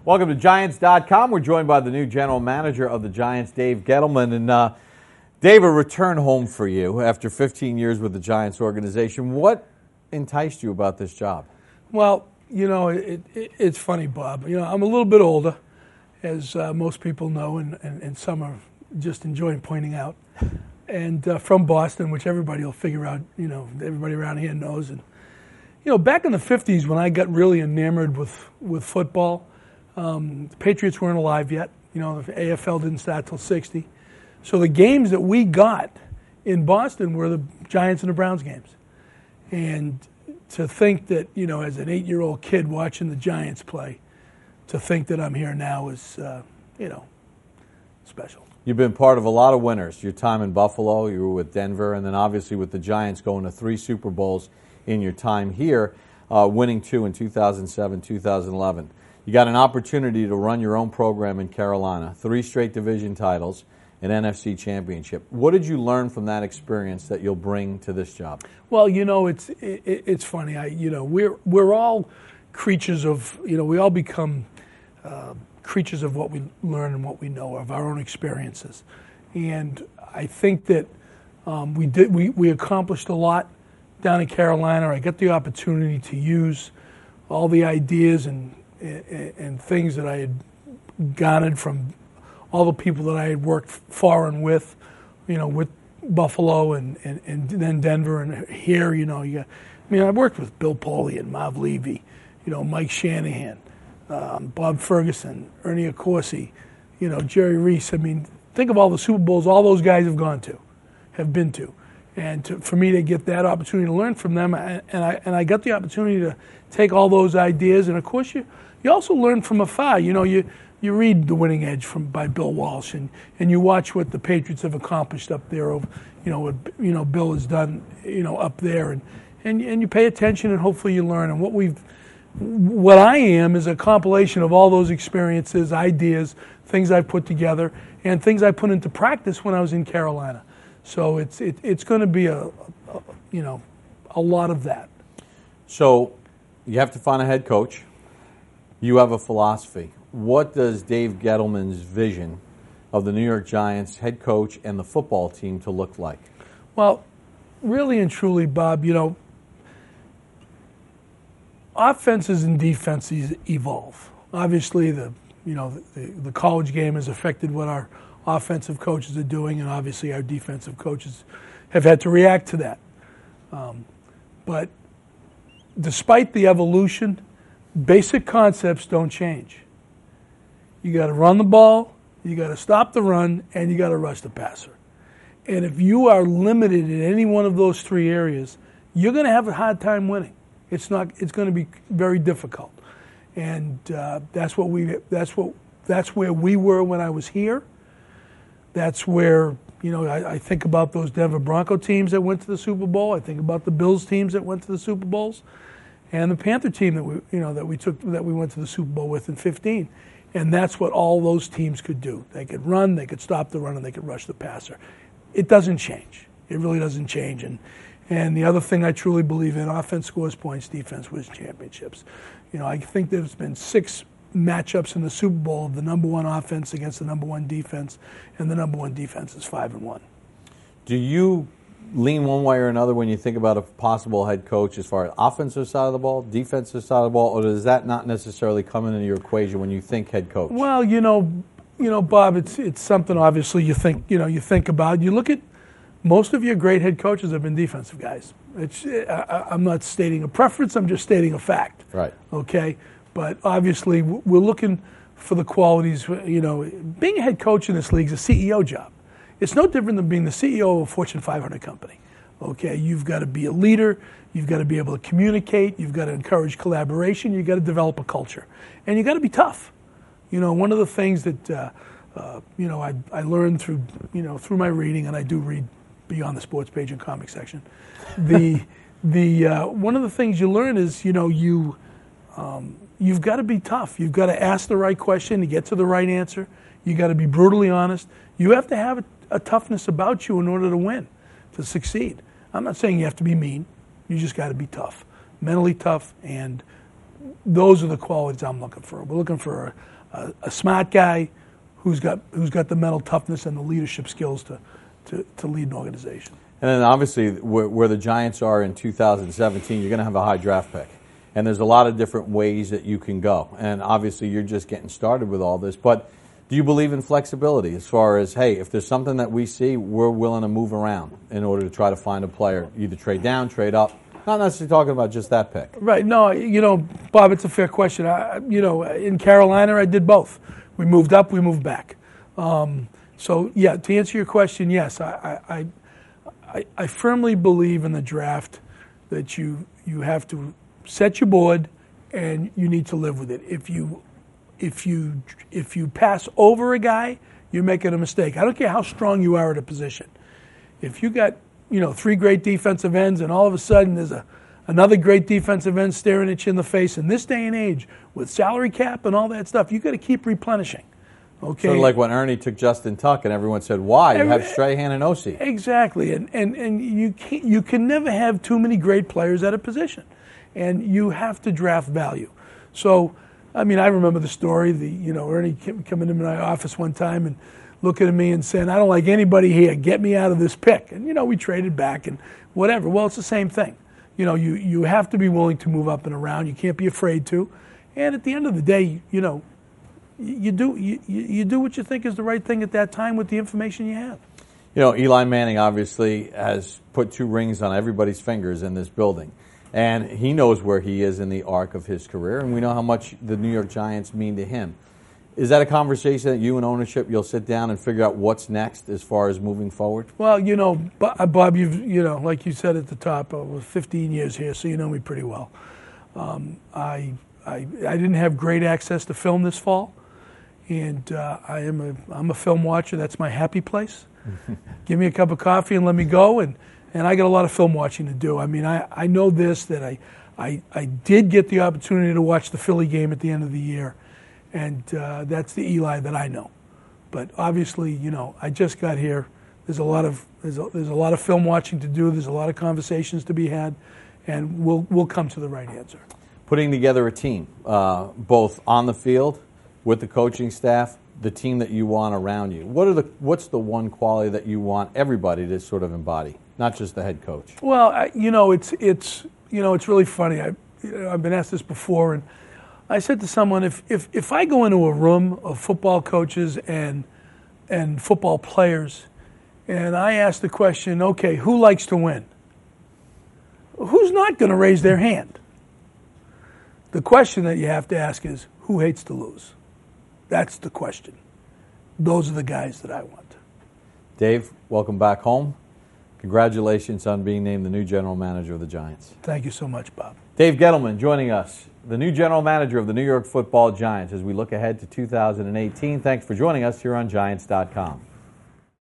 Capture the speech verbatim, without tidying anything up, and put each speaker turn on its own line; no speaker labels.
Welcome to Giants dot com. We're joined by the new general manager of the Giants, Dave Gettleman. And uh, Dave, a return home for you after fifteen years with the Giants organization. What enticed you about this job?
Well, you know, it, it, it's funny, Bob. You know, I'm a little bit older, as uh, most people know, and, and, and some are just enjoying pointing out. And uh, from Boston, which everybody will figure out, you know, everybody around here knows. And, you know, back in the fifties when I got really enamored with, with football, um, the Patriots weren't alive yet. You know, the A F L didn't start till sixty. So the games that we got in Boston were the Giants and the Browns games. And to think that, you know, as an eight-year-old kid watching the Giants play, to think that I'm here now is, uh, you know, special.
You've been part of a lot of winners. Your time in Buffalo, you were with Denver, and then obviously with the Giants going to three Super Bowls in your time here, uh, winning two in two thousand seven, two thousand eleven. You got an opportunity to run your own program in Carolina, three straight division titles, an N F C championship. What did you learn from that experience that you'll bring to this job?
Well, you know, it's it, it's funny. I, you know, we're we're all creatures of, you know, we all become uh, creatures of what we learn and what we know of our own experiences. And I think that um, we did we, we accomplished a lot down in Carolina. I got the opportunity to use all the ideas and and, and things that I had garnered from all the people that I had worked for and with, you know, with Buffalo and, and, and then Denver and here, you know, you got, I mean, I worked with Bill Polian and Marv Levy, you know, Mike Shanahan, um, Bob Ferguson, Ernie Accorsi, you know, Jerry Reese. I mean, think of all the Super Bowls all those guys have gone to, have been to. And to, for me to get that opportunity to learn from them, and, and I and I got the opportunity to take all those ideas, and of course you, you also learn from afar. You know, you you read The Winning Edge from by Bill Walsh, and, and you watch what the Patriots have accomplished up there. Over, you know, what you know Bill has done, you know, up there, and, and and you pay attention, and hopefully you learn. And what we've, what I am is a compilation of all those experiences, ideas, things I've put together, and things I put into practice when I was in Carolina. So it's it, it's going to be a, a you know a lot of that.
So you have to find a head coach. You have a philosophy. What does Dave Gettleman's vision of the New York Giants head coach and the football team to look like?
Well, really and truly, Bob, you know, offenses and defenses evolve. Obviously, the you know the, the college game has affected what our offensive coaches are doing, and obviously our defensive coaches have had to react to that. Um, but despite the evolution, basic concepts don't change. You got to run the ball, you got to stop the run, and you got to rush the passer. And if you are limited in any one of those three areas, you're going to have a hard time winning. It's not. It's going to be very difficult, and uh, that's what we. That's what. That's where we were when I was here. That's where, you know, I, I think about those Denver Bronco teams that went to the Super Bowl. I think about the Bills teams that went to the Super Bowls, and the Panther team that we, you know, that we took, that we went to the Super Bowl with in fifteen. And that's what all those teams could do. They could run, they could stop the run, and they could rush the passer. It doesn't change. It really doesn't change. And and the other thing I truly believe in: offense scores points, defense wins championships. You know, I think there's been six matchups in the Super Bowl of the number one offense against the number one defense, and the number one defense is five and one.
Do you lean one way or another when you think about a possible head coach as far as offensive side of the ball, defensive side of the ball, or does that not necessarily come into your equation when you think head coach?
Well, you know, you know, Bob, it's it's something obviously you think you know you think about. You look at most of your great head coaches have been defensive guys. It's I, I'm not stating a preference. I'm just stating a fact.
Right.
Okay. But obviously, we're looking for the qualities. You know, being a head coach in this league is a C E O job. It's no different than being the C E O of a Fortune five hundred company. Okay, you've got to be a leader. You've got to be able to communicate. You've got to encourage collaboration. You've got to develop a culture, and you got to be tough. You know, one of the things that uh, uh, you know I I learned through you know through my reading, and I do read beyond the sports page and comic section. The the uh, one of the things you learn is you know you. Um, You've got to be tough. You've got to ask the right question to get to the right answer. You've got to be brutally honest. You have to have a, a toughness about you in order to win, to succeed. I'm not saying you have to be mean. You just got to be tough, mentally tough, and those are the qualities I'm looking for. We're looking for a, a, a smart guy who's got who's got the mental toughness and the leadership skills to, to, to lead an organization.
And then obviously where, where the Giants are in two thousand seventeen, you're going to have a high draft pick. And there's a lot of different ways that you can go. And obviously you're just getting started with all this. But do you believe in flexibility as far as, hey, if there's something that we see, we're willing to move around in order to try to find a player, either trade down, trade up? Not necessarily talking about just that pick.
Right. No, you know, Bob, it's a fair question. I, you know, in Carolina, I did both. We moved up, we moved back. Um, so, yeah, to answer your question, yes, I, I, I, I firmly believe in the draft that you you have to set your board and you need to live with it. If you if you if you pass over a guy, you're making a mistake. I don't care how strong you are at a position. If you got, you know, three great defensive ends and all of a sudden there's a another great defensive end staring at you in the face, in this day and age with salary cap and all that stuff, you got to keep replenishing. Okay.
Sort of like when Ernie took Justin Tuck and everyone said, why? You have Strahan and Osi.
Exactly. And and, and you can't, you can never have too many great players at a position. And you have to draft value. So, I mean, I remember the story, the you know, Ernie coming into my office one time and looking at me and saying, I don't like anybody here, get me out of this pick. And, you know, we traded back and whatever. Well, it's the same thing. You know, you, you have to be willing to move up and around. You can't be afraid to. And at the end of the day, you know, you do you, you do what you think is the right thing at that time with the information you have.
You know, Eli Manning obviously has put two rings on everybody's fingers in this building. And he knows where he is in the arc of his career, and we know how much the New York Giants mean to him. Is that a conversation that you and ownership, you'll sit down and figure out what's next as far as moving forward?
Well, you know, Bob, you've, you know, like you said at the top, I was fifteen years here, so you know me pretty well. Um, I, I, I didn't have great access to film this fall, and uh, I am a, I'm a film watcher. That's my happy place. Give me a cup of coffee and let me go, and And I got a lot of film watching to do. I mean, I, I know this, that I, I I did get the opportunity to watch the Philly game at the end of the year, and uh, that's the Eli that I know. But obviously, you know, I just got here. There's a lot of there's a, there's a lot of film watching to do. There's a lot of conversations to be had, and we'll we'll come to the right answer.
Putting together a team, uh, both on the field, with the coaching staff, the team that you want around you. What are the what's the one quality that you want everybody to sort of embody? Not just the head coach.
Well, I, you know, it's it's you know, it's really funny. I, you know, I've been asked this before, and I said to someone, if if if I go into a room of football coaches and and football players, and I ask the question, okay, who likes to win? Who's not going to raise their hand? The question that you have to ask is, who hates to lose? That's the question. Those are the guys that I want.
Dave, welcome back home. Congratulations on being named the new general manager of the Giants.
Thank you so much, Bob.
Dave Gettleman joining us, the new general manager of the New York Football Giants, as we look ahead to two thousand eighteen. Thanks for joining us here on Giants dot com.